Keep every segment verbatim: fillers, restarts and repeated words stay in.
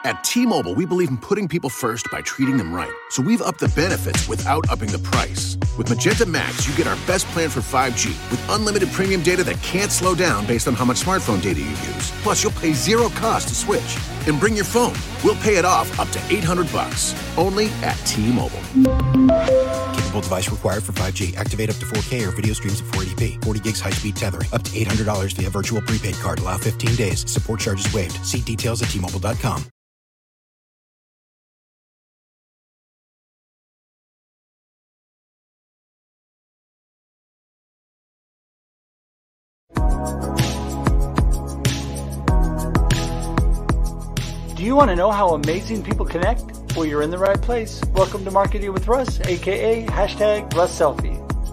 At T-Mobile, we believe in putting people first by treating them right. So we've upped the benefits without upping the price. With Magenta Max, you get our best plan for five G with unlimited premium data that can't slow down based on how much smartphone data you use. Plus, you'll pay zero cost to switch. And bring your phone. We'll pay it off up to eight hundred bucks. Only at T-Mobile. Capable device required for five G. Activate up to four K or video streams at four eighty p. forty gigs high-speed tethering. Up to eight hundred dollars via virtual prepaid card. Allow fifteen days. Support charges waived. See details at T Mobile dot com. Do you want to know how amazing people connect? Well, you're in the right place. Welcome to Marketing with Russ, aka hashtag Russ Selfie.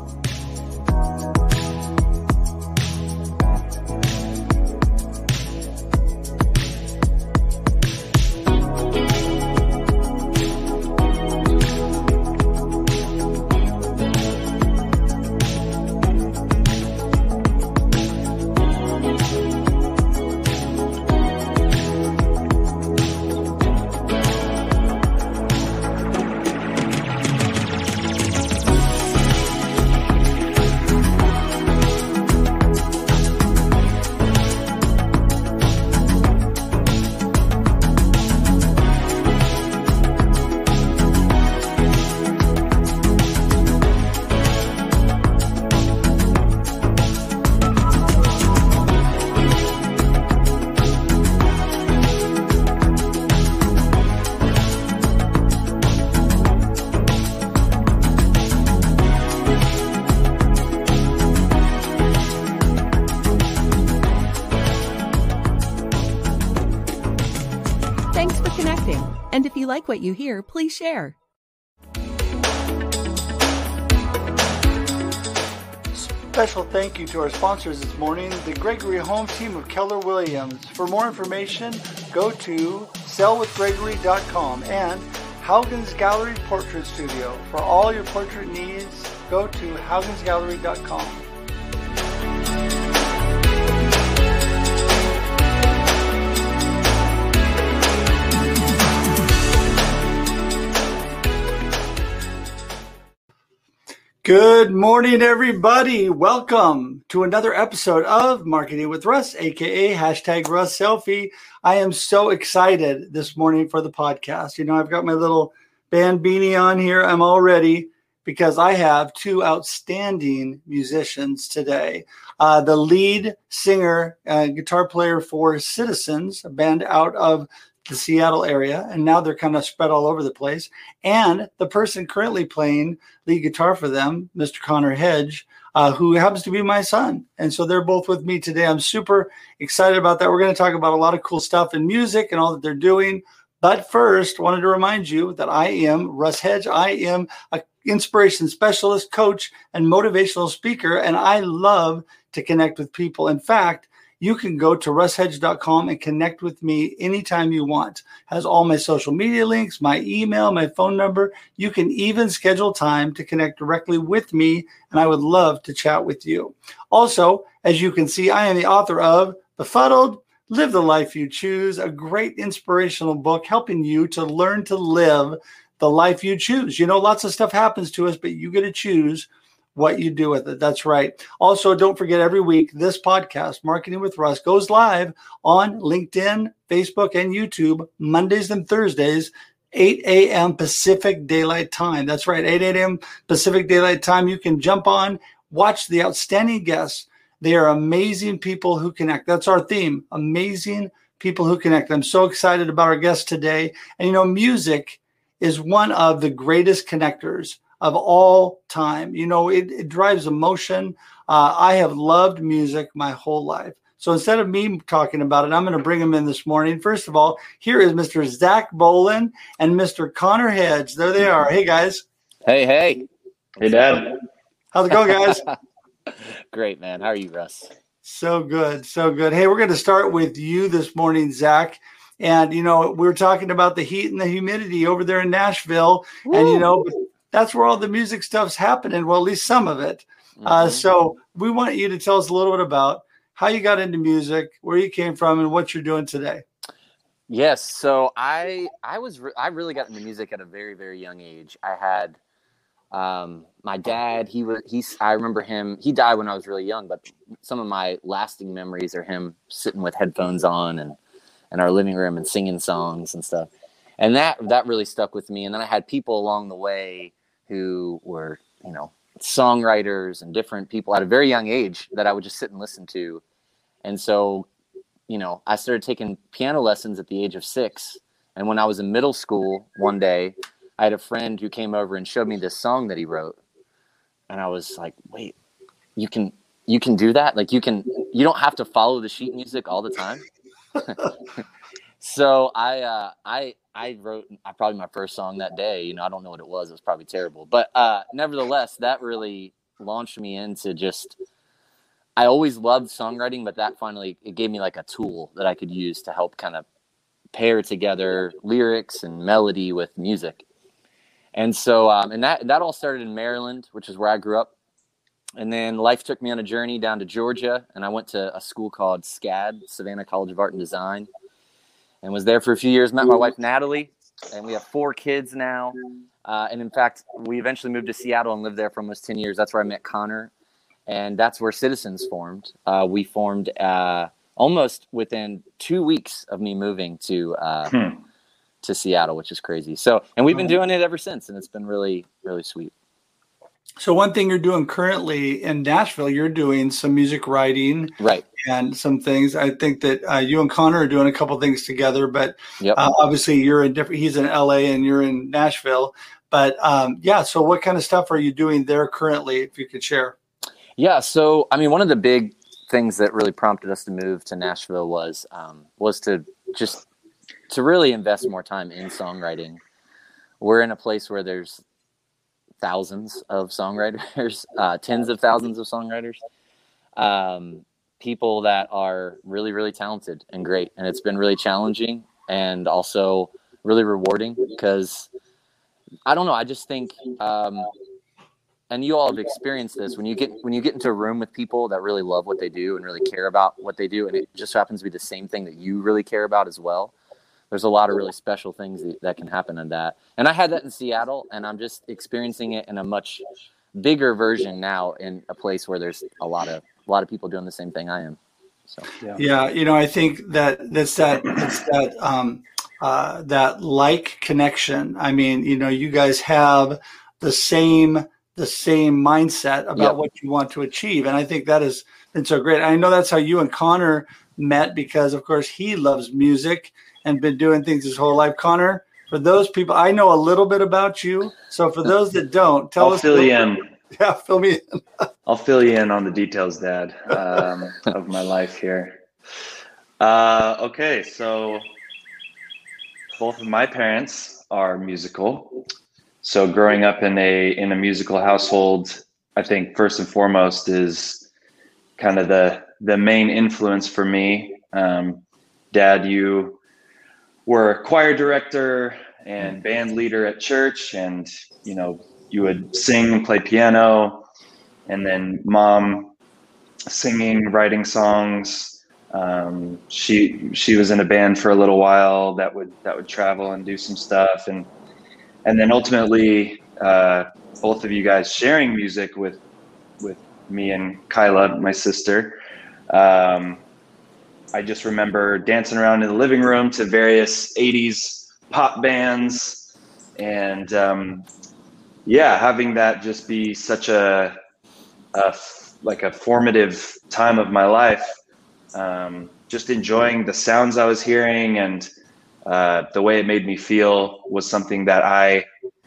And if you like what you hear, please share. Special thank you to our sponsors this morning, the Gregory Home team of Keller Williams. For more information, go to sell with gregory dot com and Haugen's Gallery Portrait Studio. For all your portrait needs, go to haugens gallery dot com. Good morning, everybody. Welcome to another episode of Marketing with Russ, aka hashtag Russ Selfie. I am so excited this morning for the podcast. You know, I've got my little band beanie on here. I'm all ready because I have two outstanding musicians today. Uh, the lead singer, uh, guitar player for Citizens, a band out of the Seattle area, and now they're kind of spread all over the place. And the person currently playing lead guitar for them, Mister Connor Hedge, uh, who happens to be my son. And so they're both with me today. I'm super excited about that. We're going to talk about a lot of cool stuff in music and all that they're doing. But first, wanted to remind you that I am Russ Hedge. I am an inspiration specialist, coach, and motivational speaker, and I love to connect with people. In fact, you can go to russ hedge dot com and connect with me anytime you want. Has all my social media links, my email, my phone number. You can even schedule time to connect directly with me, and I would love to chat with you. Also, as you can see, I am the author of Befuddled, Live the Life You Choose, a great inspirational book helping you to learn to live the life you choose. You know, lots of stuff happens to us, but you get to choose what you do with it. That's right. Also, don't forget, every week, this podcast, Marketing with Russ, goes live on LinkedIn, Facebook, and YouTube, Mondays and Thursdays, eight a.m. Pacific Daylight Time. That's right, eight a.m. Pacific Daylight Time. You can jump on, watch the outstanding guests. They are amazing people who connect. That's our theme, amazing people who connect. I'm so excited about our guests today. And, you know, music is one of the greatest connectors of all time. You know, it, it drives emotion. Uh, I have loved music my whole life. So instead of me talking about it, I'm going to bring them in this morning. First of all, here is Mister Zach Bolen and Mister Connor Hedge. There they are. Hey, guys. Hey, hey. Hey, Dad. How's it going, guys? Great, man. How are you, Russ? So good. So good. Hey, we're going to start with you this morning, Zach. And, you know, we were talking about the heat and the humidity over there in Nashville. Woo. And, you know, that's where all the music stuff's happening. Well, at least some of it. Mm-hmm. Uh, so we want you to tell us a little bit about how you got into music, where you came from, and what you're doing today. Yes. So I I was re- I really got into music at a very very young age. I had um, my dad. He was he's I remember him. He died when I was really young, but some of my lasting memories are him sitting with headphones on and in our living room and singing songs and stuff. And that that really stuck with me. And then I had people along the way who were, you know, songwriters and different people at a very young age that I would just sit and listen to. And so, you know, I started taking piano lessons at the age of six. And when I was in middle school, one day, I had a friend who came over and showed me this song that he wrote. And I was like, wait, you can you can do that? Like you can, you don't have to follow the sheet music all the time. So I, uh, I, I wrote uh, probably my first song that day. You know, I don't know what it was. It was probably terrible, but uh, nevertheless, that really launched me into just. I always loved songwriting, but that finally it gave me like a tool that I could use to help kind of pair together lyrics and melody with music. And so, um, and that that all started in Maryland, which is where I grew up. And then life took me on a journey down to Georgia, and I went to a school called SCAD, Savannah College of Art and Design. And was there for a few years, met my wife, Natalie, and we have four kids now. Uh, and in fact, we eventually moved to Seattle and lived there for almost ten years. That's where I met Connor. And that's where Citizens formed. Uh, we formed uh, almost within two weeks of me moving to uh, hmm. to Seattle, which is crazy. So, and we've been doing it ever since, and it's been really, really sweet. So one thing you're doing currently in Nashville, you're doing some music writing, right, and some things. I think that uh, you and Connor are doing a couple things together, but yep. uh, obviously you're in different. He's in L A and you're in Nashville. But um, yeah, so what kind of stuff are you doing there currently, if you could share? Yeah, so I mean, one of the big things that really prompted us to move to Nashville was um, was to just to really invest more time in songwriting. We're in a place where there's thousands of songwriters, uh, tens of thousands of songwriters, um, people that are really, really talented and great. And it's been really challenging and also really rewarding because I don't know. I just think, um, and you all have experienced this when you get, when you get into a room with people that really love what they do and really care about what they do. And it just happens to be the same thing that you really care about as well. There's a lot of really special things that, that can happen in that. And I had that in Seattle, and I'm just experiencing it in a much bigger version now in a place where there's a lot of a lot of people doing the same thing I am. So yeah, yeah you know, I think that that's that it's that um, uh, that like connection. I mean, you know, you guys have the same the same mindset about yep. what you want to achieve, and I think that has been so great. I know that's how you and Connor met because, of course, he loves music and been doing things his whole life. Connor, for those people, I know a little bit about you. So for those that don't, tell I'll us. I'll fill you in. Yeah, fill me in. I'll fill you in on the details, Dad, um, of my life here. Uh, okay, so both of my parents are musical. So growing up in a in a musical household, I think first and foremost is kind of the the main influence for me. Um, Dad, you were a choir director and band leader at church, and you know you would sing and play piano, and then Mom singing, writing songs. Um, she she was in a band for a little while that would that would travel and do some stuff, and and then ultimately uh, both of you guys sharing music with with me and Kyla, my sister. Um, I just remember dancing around in the living room to various eighties pop bands, and um, yeah, having that just be such a, a like a formative time of my life. Um, just enjoying the sounds I was hearing and uh, the way it made me feel was something that I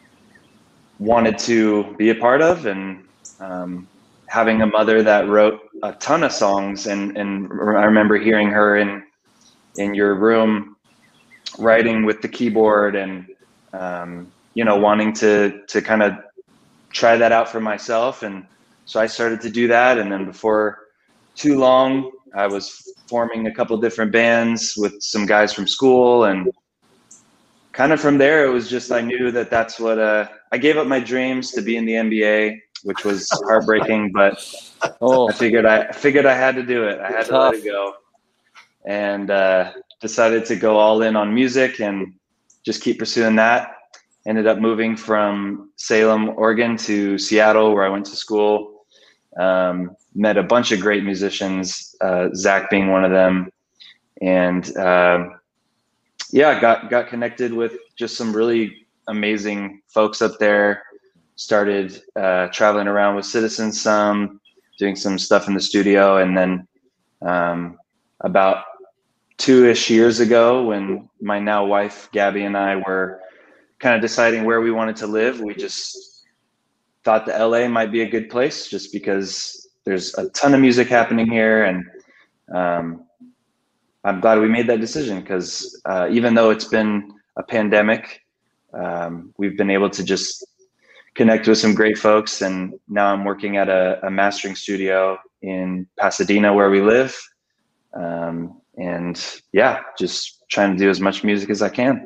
wanted to be a part of, and um, having a mother that wrote a ton of songs, and, and I remember hearing her in in your room writing with the keyboard, and um, you know, wanting to to kind of try that out for myself. And so I started to do that, and then before too long I was forming a couple different bands with some guys from school, and kind of from there it was just I knew that that's what uh, I gave up my dreams to be in the N B A, which was heartbreaking, but oh. I figured I figured I had to do it. I had to let it go. And uh, decided to go all in on music and just keep pursuing that. Ended up moving from Salem, Oregon to Seattle, where I went to school. Um, met a bunch of great musicians, uh, Zach being one of them. And uh, yeah, got, got connected with just some really amazing folks up there. Started uh, traveling around with Citizens some, doing some stuff in the studio. And then um, about two-ish years ago, when my now wife, Gabby, and I were kind of deciding where we wanted to live, we just thought the L A might be a good place just because there's a ton of music happening here. And um, I'm glad we made that decision because uh, even though it's been a pandemic, um, we've been able to just connect with some great folks. And now I'm working at a, a mastering studio in Pasadena where we live. Um, and yeah, just trying to do as much music as I can.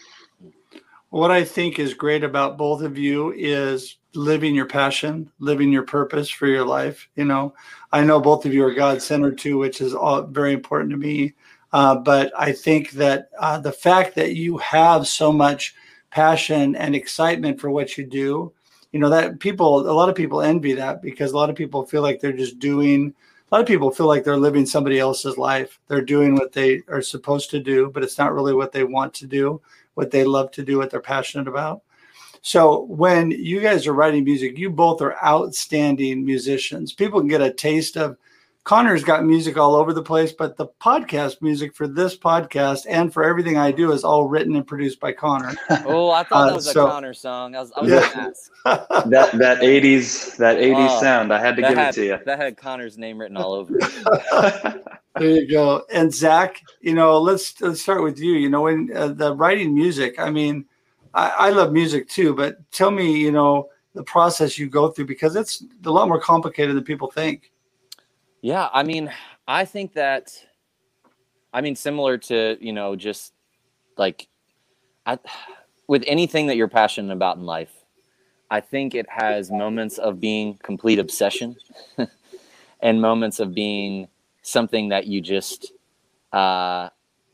What I think is great about both of you is living your passion, living your purpose for your life. You know, I know both of you are God-centered too, which is all very important to me. Uh, but I think that uh, the fact that you have so much passion and excitement for what you do, you know, that people, a lot of people envy that because a lot of people feel like they're just doing, a lot of people feel like they're living somebody else's life. They're doing what they are supposed to do, but it's not really what they want to do, what they love to do, what they're passionate about. So when you guys are writing music, you both are outstanding musicians. People can get a taste of, Connor's got music all over the place, but the podcast music for this podcast and for everything I do is all written and produced by Connor. Oh, I thought that was uh, so, a Connor song. I was, I was yeah. going to ask. that that eighties that eighties oh, sound, I had to give had, it to you. That had Connor's name written all over it. There you go. And Zach, you know, let's let's start with you. You know, when uh, the writing music, I mean, I, I love music too, but tell me, you know, the process you go through because it's a lot more complicated than people think. Yeah, I mean, I think that, I mean, similar to, you know, just like I, with anything that you're passionate about in life, I think it has moments of being complete obsession and moments of being something that you just, uh,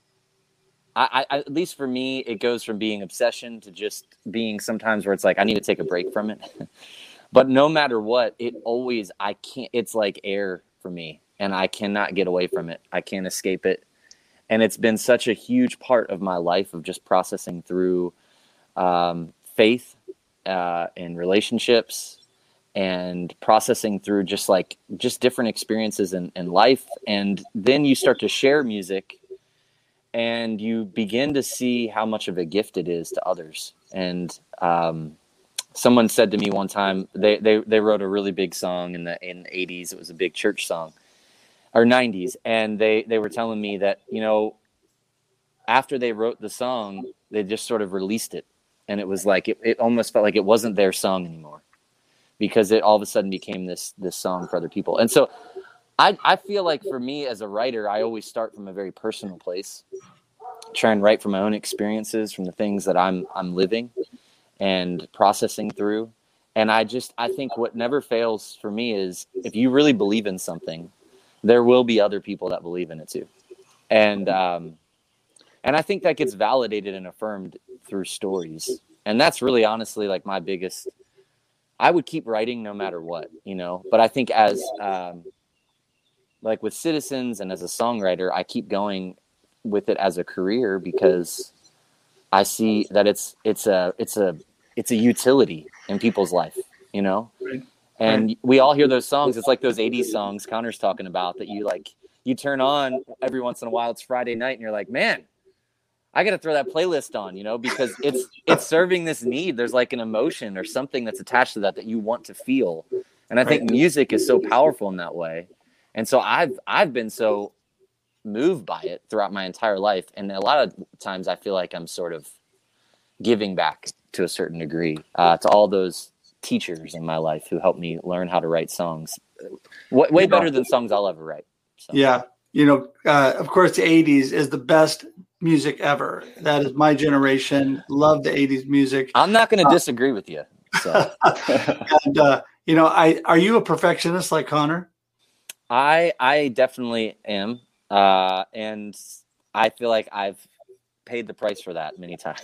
I, I, at least for me, it goes from being obsession to just being sometimes where it's like, I need to take a break from it. But no matter what, it always, I can't, it's like air for me, and I cannot get away from it. I can't escape it. And it's been such a huge part of my life of just processing through um, faith uh, and relationships and processing through just like just different experiences in, in life. And then you start to share music and you begin to see how much of a gift it is to others. And um, someone said to me one time, they, they, they wrote a really big song in the in the eighties. It was a big church song, or nineties. And they, they were telling me that, you know, after they wrote the song, they just sort of released it. And it was like, it, it almost felt like it wasn't their song anymore because it all of a sudden became this, this song for other people. And so I, I feel like for me as a writer, I always start from a very personal place, try and write from my own experiences, from the things that I'm, I'm living and processing through. And I just, I think what never fails for me is if you really believe in something, there will be other people that believe in it too. And, um, and I think that gets validated and affirmed through stories. And that's really honestly like my biggest, I would keep writing no matter what, you know, but I think as, um, like with Citizens and as a songwriter, I keep going with it as a career because I see that it's, it's a, it's a, it's a utility in people's life, you know? Right. And we all hear those songs. It's like those eighties songs Connor's talking about that you like, you turn on every once in a while. It's Friday night and you're like, man, I got to throw that playlist on, you know, because it's, it's serving this need. There's like an emotion or something that's attached to that, that you want to feel. And I think music is so powerful in that way. And so I've, I've been so moved by it throughout my entire life. And a lot of times I feel like I'm sort of giving back to a certain degree uh, to all those teachers in my life who helped me learn how to write songs w- way better than songs I'll ever write. So. Yeah. You know, uh, of course, the eighties is the best music ever. That is my generation. Love the eighties music. I'm not going to uh, disagree with you. So. and, uh, you know, I, are you a perfectionist like Connor? I, I definitely am. Uh, and I feel like I've paid the price for that many times.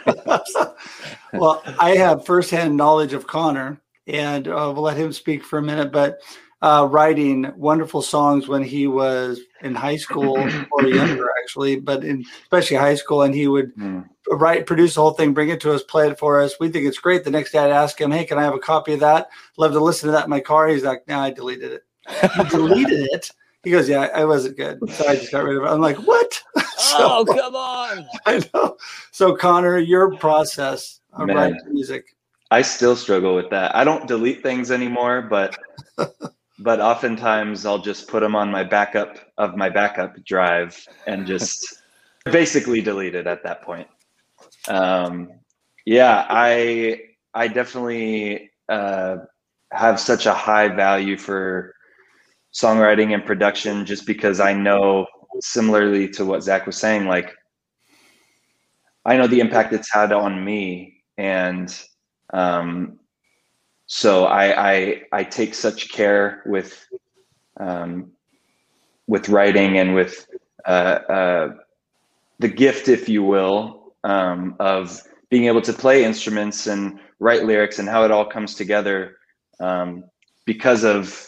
Well, I have firsthand knowledge of Connor, and uh, we'll let him speak for a minute, but uh, writing wonderful songs when he was in high school or younger, actually, but in especially high school, and he would mm. write, produce the whole thing, bring it to us, play it for us. We think it's great. The next day I'd ask him, hey, can I have a copy of that? Love to listen to that in my car. He's like, no, I deleted it. You deleted it? He goes, yeah, I wasn't good. So I just got rid of it. I'm like, what? so, oh, come on. I know. So Connor, your process of writing music. I still struggle with that. I don't delete things anymore, but but oftentimes I'll just put them on my backup of my backup drive and just basically delete it at that point. Um, yeah, I I definitely uh, have such a high value for songwriting and production, just because I know, similarly to what Zach was saying, like I know the impact it's had on me, and um, so I, I I take such care with um, with writing and with uh, uh, the gift, if you will, um, of being able to play instruments and write lyrics and how it all comes together, um, because of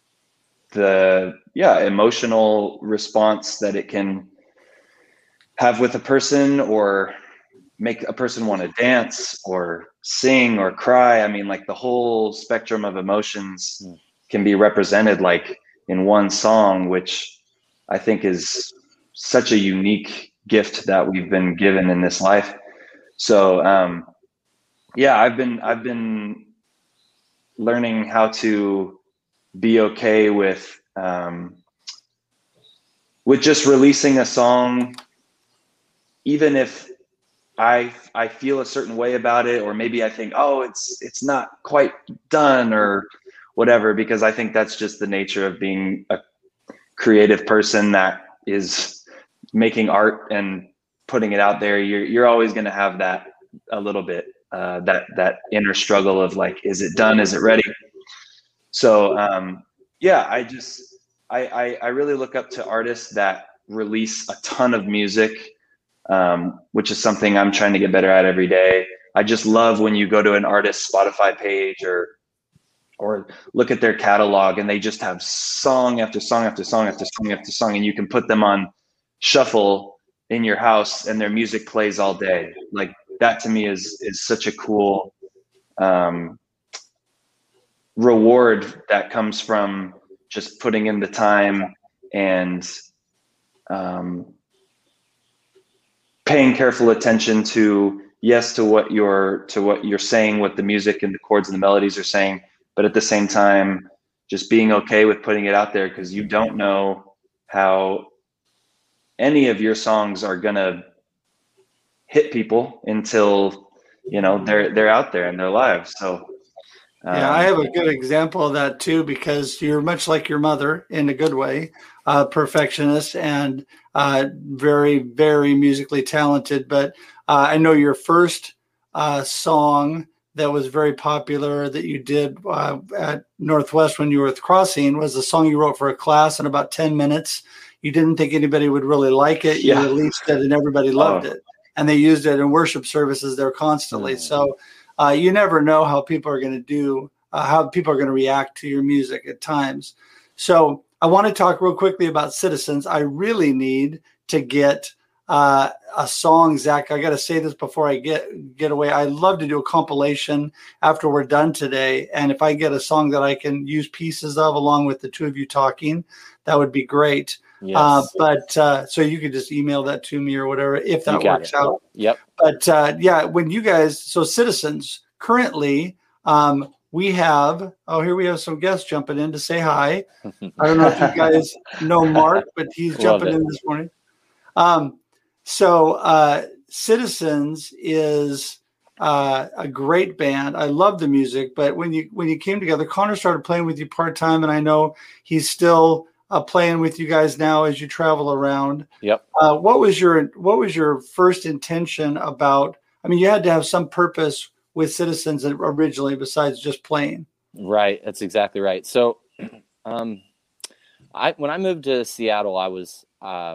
the yeah emotional response that it can have with a person, or make a person want to dance or sing or cry. I mean, like the whole spectrum of emotions mm. can be represented like in one song, which I think is such a unique gift that we've been given in this life. So um yeah I've been I've been learning how to be okay with um, with just releasing a song, even if I I feel a certain way about it, or maybe I think, oh, it's it's not quite done or whatever, because I think that's just the nature of being a creative person that is making art and putting it out there. You're you're always going to have that a little bit, uh, that that inner struggle of like, is it done? Is it ready? So um, yeah, I just, I, I, I really look up to artists that release a ton of music, um, which is something I'm trying to get better at every day. I just love when you go to an artist's Spotify page or, or look at their catalog, and they just have song after song after song after song after song, and you can put them on shuffle in your house and their music plays all day. Like that to me is, is such a cool, um, reward that comes from just putting in the time and um, paying careful attention to, yes, to what you're to what you're saying, what the music and the chords and the melodies are saying, but at the same time, just being okay with putting it out there, because you don't know how any of your songs are gonna hit people until you know they're they're out there in their lives. So. Yeah, I have a good example of that too, because you're much like your mother in a good way, uh, perfectionist and uh, very, very musically talented. But uh, I know your first uh, song that was very popular that you did uh, at Northwest when you were with Crossing was a song you wrote for a class in about ten minutes. You didn't think anybody would really like it. You yeah. released it and everybody loved oh. it. And they used it in worship services there constantly. Mm. So Uh, you never know how people are going to do, uh, how people are going to react to your music at times. So I want to talk real quickly about Citizens. I really need to get uh, a song, Zach. I got to say this before I get get away. I'd love to do a compilation after we're done today. And if I get a song that I can use pieces of along with the two of you talking, that would be great. Yes. Uh, but uh, so you could just email that to me or whatever, if that works it. out. Yep. But uh, yeah, when you guys, so Citizens, currently um, we have, oh, here we have some guests jumping in to say hi. I don't know if you guys know Mark, but he's jumping in this morning. Um, so uh, Citizens is uh, a great band. I love the music, but when you when you came together, Connor started playing with you part-time, and I know he's still Uh, playing with you guys now as you travel around. Yep. Uh, what was your What was your first intention about? I mean, you had to have some purpose with Citizens originally, besides just playing. Right. That's exactly right. So, um, I when I moved to Seattle, I was um,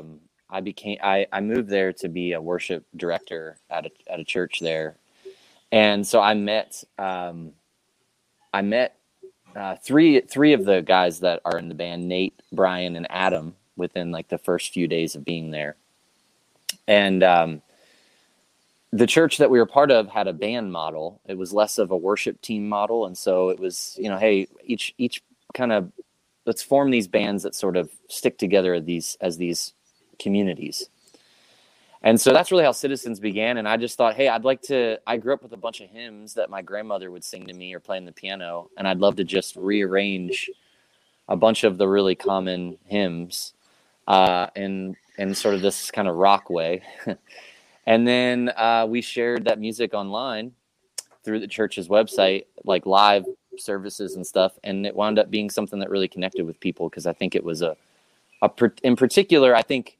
I became I, I moved there to be a worship director at a at a church there, and so I met um, I met uh, three three of the guys that are in the band, Nate, Brian, and Adam, within like the first few days of being there, and um, the church that we were part of had a band model. It was less of a worship team model, and so it was, you know, hey, each each kind of let's form these bands that sort of stick together as these as these communities. And so that's really how Citizens began. And I just thought, hey, I'd like to, I grew up with a bunch of hymns that my grandmother would sing to me or play on the piano. And I'd love to just rearrange a bunch of the really common hymns uh, in, in sort of this kind of rock way. And then uh, we shared that music online through the church's website, like live services and stuff. And it wound up being something that really connected with people. Cause I think it was a, a in particular, I think,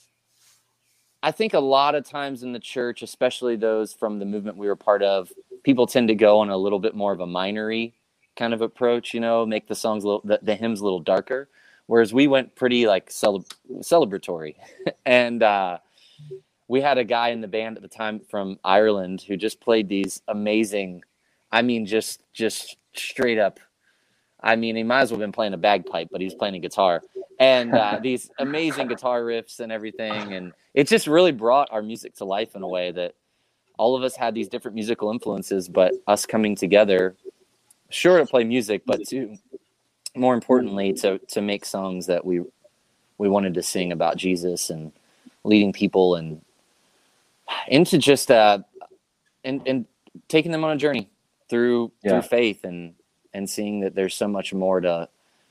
I think a lot of times in the church, especially those from the movement we were part of, people tend to go on a little bit more of a minory kind of approach, you know, make the songs, a little, the, the hymns a little darker. Whereas we went pretty like cele- celebratory. and uh, we had a guy in the band at the time from Ireland who just played these amazing, I mean, just, just straight up. I mean, he might as well have been playing a bagpipe, but he was playing a guitar. And uh, these amazing guitar riffs and everything. And it just really brought our music to life in a way that all of us had these different musical influences, but us coming together, sure, to play music, but to, more importantly, to to make songs that we we wanted to sing about Jesus and leading people and into just uh and and taking them on a journey through yeah. through faith and and seeing that there's so much more to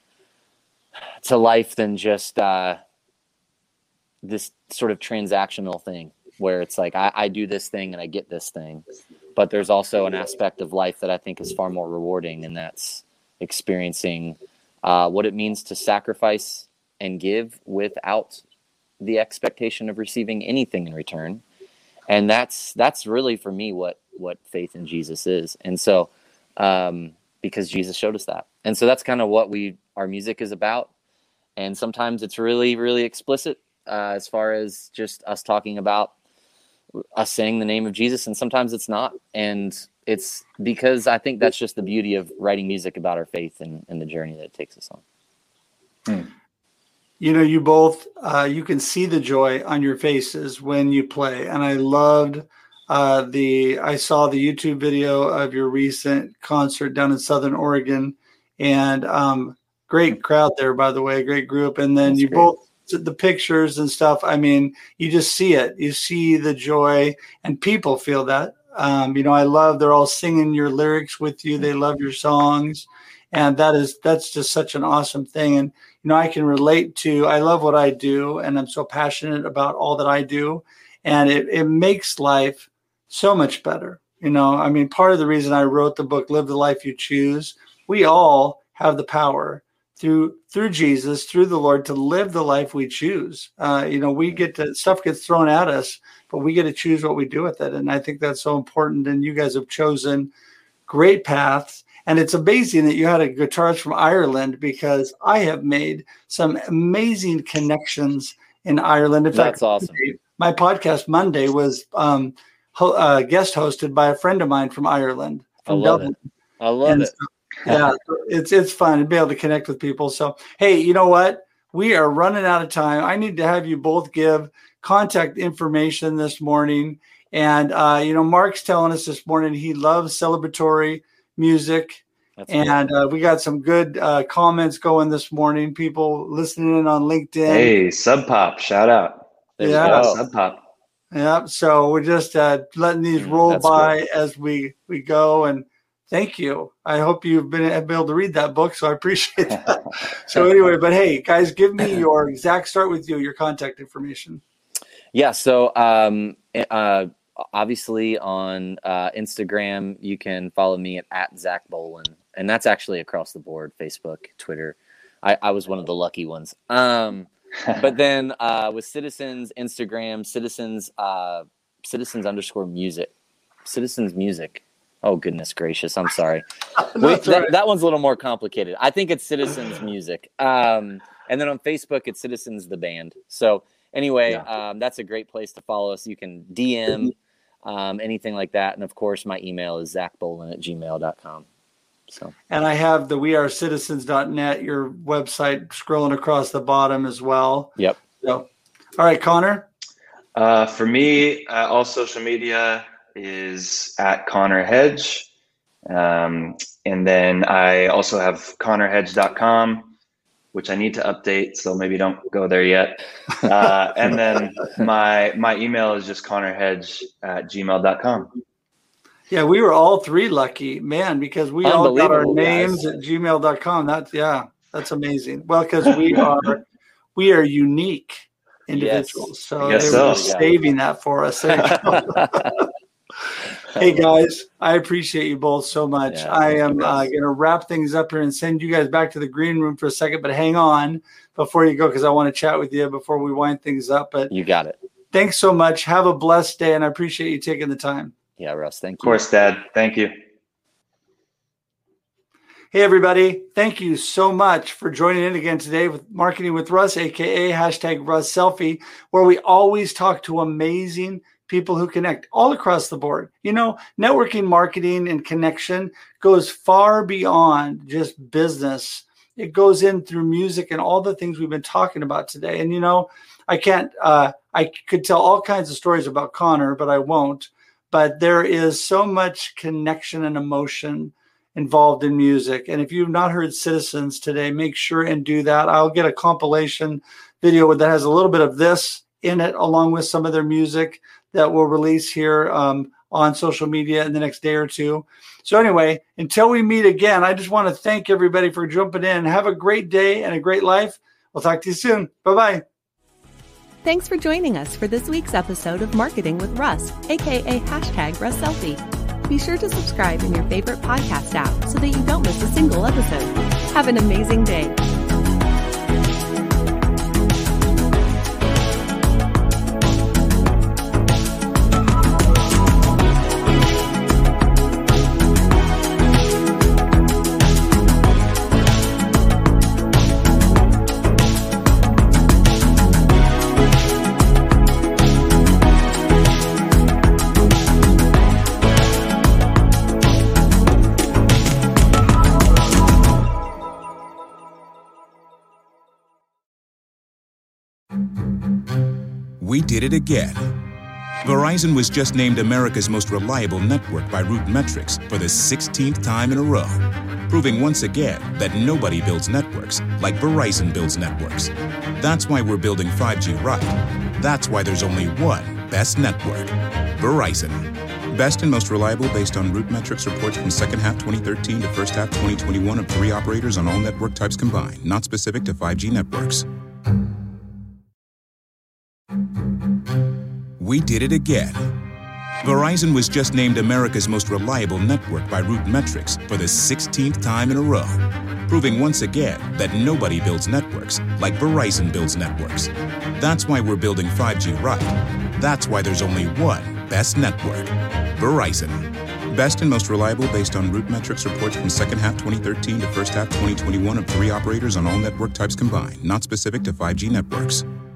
to life than just uh, this sort of transactional thing where it's like, I, I do this thing and I get this thing. But there's also an aspect of life that I think is far more rewarding, and that's experiencing uh, what it means to sacrifice and give without the expectation of receiving anything in return. And that's that's really, for me, what, what faith in Jesus is. And so, um, because Jesus showed us that. And so that's kind of what we our music is about. And sometimes it's really, really explicit uh, as far as just us talking about us saying the name of Jesus. And sometimes it's not. And it's because I think that's just the beauty of writing music about our faith and, and the journey that it takes us on. Hmm. You know, you both, uh, you can see the joy on your faces when you play. And I loved uh, the, I saw the YouTube video of your recent concert down in Southern Oregon, and um, great crowd there, by the way, great group. And then That's you great. both, the pictures and stuff. I mean, you just see it, you see the joy, and people feel that. Um, you know, I love, they're all singing your lyrics with you. They love your songs. And that is, that's just such an awesome thing. And, you know, I can relate to, I love what I do, and I'm so passionate about all that I do. And it, it makes life so much better. You know, I mean, part of the reason I wrote the book, Live the Life You Choose, we all have the power through, through Jesus, through the Lord, to live the life we choose. Uh, you know, we get to, stuff gets thrown at us, but we get to choose what we do with it. And I think that's so important. And you guys have chosen great paths. And it's amazing that you had a guitarist from Ireland, because I have made some amazing connections in Ireland. In That's fact, awesome. My podcast Monday was um, ho- uh, guest hosted by a friend of mine from Ireland. From I love Dublin. it. I love and it. So, yeah, it's it's fun to be able to connect with people. So, hey, you know what? We are running out of time. I need to have you both give contact information this morning. And, uh, you know, Mark's telling us this morning he loves celebratory music. That's and uh, we got some good uh, comments going this morning. People listening in on LinkedIn. Hey, Sub Pop, shout out. There yeah, Sub Pop. Yeah. So we're just uh, letting these Mm, roll that's by cool. as we we go. And thank you. I hope you've been able to read that book, so I appreciate that. So anyway, but hey, guys, give me your Zach. Start with you. Your contact information. Yeah. So um, uh, obviously on uh, Instagram, you can follow me at, at Zach Bolin. And that's actually across the board, Facebook, Twitter. I, I was one of the lucky ones. Um, but then uh, with Citizens, Instagram, Citizens, uh, Citizens underscore music, Citizens music. Oh, goodness gracious. I'm sorry. Wait, that, right. that one's a little more complicated. I think it's Citizens music. Um, and then on Facebook, it's Citizens the band. So anyway, Yeah. um, that's a great place to follow us. You can D M um, anything like that. And of course, my email is zach bolin at gmail dot com. So, and I have the we are citizens dot net, your website, scrolling across the bottom as well. Yep. So, all right, Connor. Uh, for me, uh, all social media is at Connor Hedge. Um, and then I also have connor hedge dot com, which I need to update, so maybe don't go there yet. Uh, and then my my email is just connorhedge at gmail dot com. Yeah, we were all three lucky, man, because we all got our Unbelievable, names guys. at gmail dot com. That's yeah, that's amazing. Well, because we are we are unique individuals. Yes. So Yes, they were so. saving that for us. There you go. Hey guys, I appreciate you both so much. Yeah, I thank am you, uh, guys. going to wrap things up here and send you guys back to the green room for a second, but hang on before you go because I want to chat with you before we wind things up. But You got it. thanks so much. Have a blessed day, and I appreciate you taking the time. Yeah, Russ, thank Of you. course, Dad. Thank you. Hey, everybody. Thank you so much for joining in again today with Marketing with Russ, a k a hashtag Russ Selfie, where we always talk to amazing people who connect all across the board. You know, networking, marketing, and connection goes far beyond just business. It goes in through music and all the things we've been talking about today. And, you know, I can't, uh, I could tell all kinds of stories about Connor, but I won't. But there is so much connection and emotion involved in music. And if you've not heard Citizens today, make sure and do that. I'll get a compilation video that has a little bit of this in it, along with some of their music that we'll release here um, on social media in the next day or two. So anyway, until we meet again, I just want to thank everybody for jumping in. Have a great day and a great life. We'll talk to you soon. Bye-bye. Thanks for joining us for this week's episode of Marketing with Russ, aka hashtag Russ Selfie. Be sure to subscribe in your favorite podcast app so that you don't miss a single episode. Have an amazing day. We did it again. Verizon was just named America's most reliable network by RootMetrics for the sixteenth time in a row, proving once again that nobody builds networks like Verizon builds networks. That's why we're building five G right. That's why there's only one best network, Verizon. Best and most reliable based on RootMetrics reports from second half twenty thirteen to first half twenty twenty-one of three operators on all network types combined, not specific to five G networks. We did it again. Verizon was just named America's most reliable network by RootMetrics for the sixteenth time in a row, proving once again that nobody builds networks like Verizon builds networks. That's why we're building five G right. That's why there's only one best network, Verizon. Best and most reliable based on RootMetrics reports from second half twenty thirteen to first half twenty twenty-one of three operators on all network types combined, not specific to five G networks.